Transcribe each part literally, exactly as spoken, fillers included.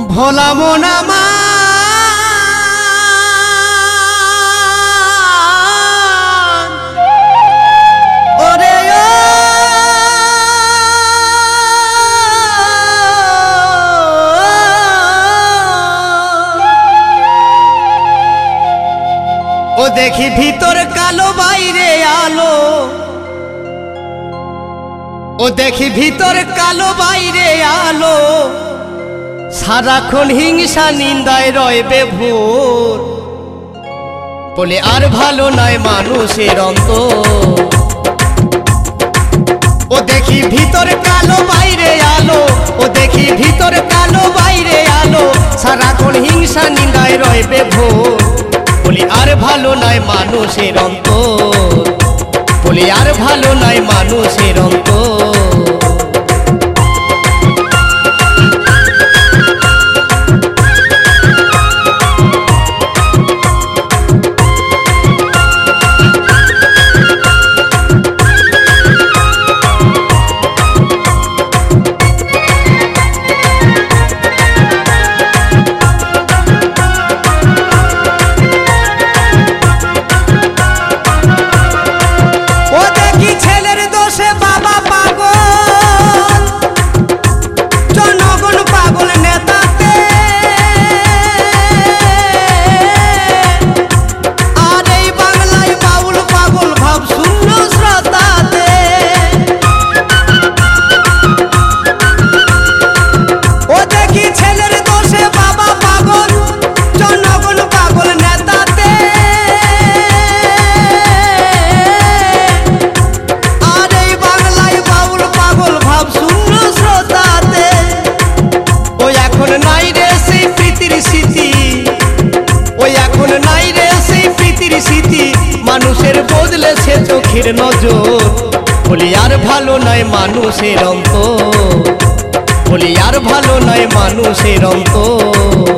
ভোলা মোনা মা ওরে ও দেখি ভিতর কালো বাইরে আলো ও দেখি ভিতর কালো বাইরে আলো সারাক্ষণ হিংসা নিন্দায় রয় বেভোর বলে আর ভালো নয় মানুষের অন্তর ও দেখি ভিতর কালো বাইরে আলো ও দেখি ভিতর কালো বাইরে আলো সারাক্ষণ হিংসা নিন্দায় রয় বেভোর বলি আর ভালো নয় মানুষের অন্তর বলি আর ভালো নয় মানুষের অন্তর মানুষের বদলেছে চোখের নজর বলি আর ভালো নয় মানুষের অন্তর বলি আর ভালো নয় মানুষের অন্তর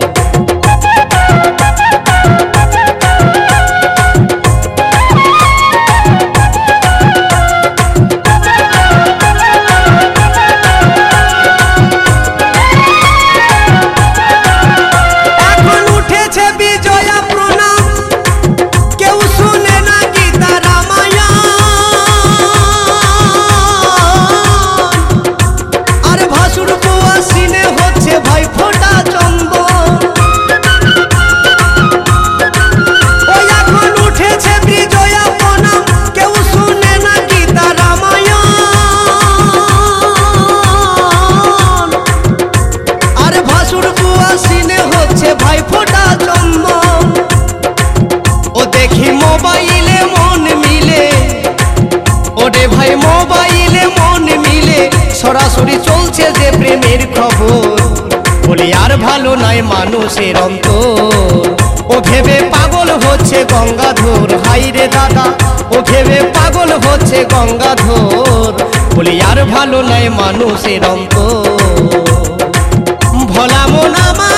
মোবাইলে মন মিলে সরাসরি চলছে যে প্রেমের খবর বলি আর ভালো নয় মানুষের অন্তর ও ভেবে পাগল হচ্ছে গঙ্গাধর হাইরে দাদা ও ভেবে পাগল হচ্ছে গঙ্গাধর বলি আর ভালো নয় মানুষের অন্তর ভোলা মোনা মা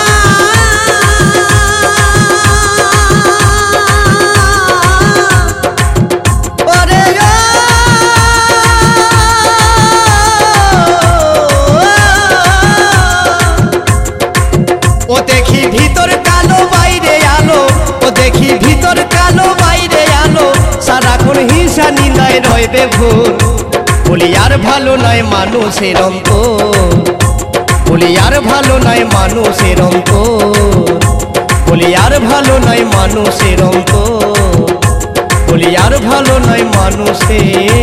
ও দেখি ভিতর কালো বাইরে আলো ও দেখি ভিতর কালো বাইরে আলো সারাক্ষণ হিংসা নিন্দায় রয় বেভোর বলি আর ভালো নয় মানুষের অন্তর বলি আর ভালো নয় মানুষের অন্তর বলি আর ভালো নয় মানুষের অন্তর বলি আর ভালো নয় মানুষের